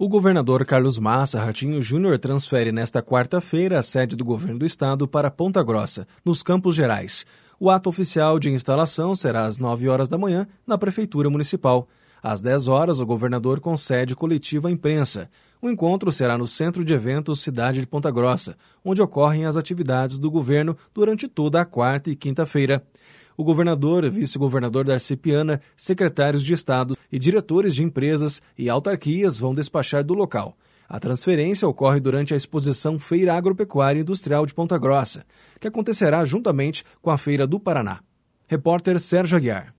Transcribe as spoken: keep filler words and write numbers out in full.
O governador Carlos Massa Ratinho Júnior transfere nesta quarta-feira a sede do governo do estado para Ponta Grossa, nos Campos Gerais. O ato oficial de instalação será às nove horas da manhã, na Prefeitura Municipal. Às dez horas, o governador concede coletiva à imprensa. O encontro será no Centro de Eventos Cidade de Ponta Grossa, onde ocorrem as atividades do governo durante toda a quarta e quinta-feira. O governador, vice-governador Darcy Piana, secretários de Estado e diretores de empresas e autarquias vão despachar do local. A transferência ocorre durante a exposição Feira Agropecuária e Industrial de Ponta Grossa, que acontecerá juntamente com a Feira do Paraná. Repórter Sérgio Aguiar.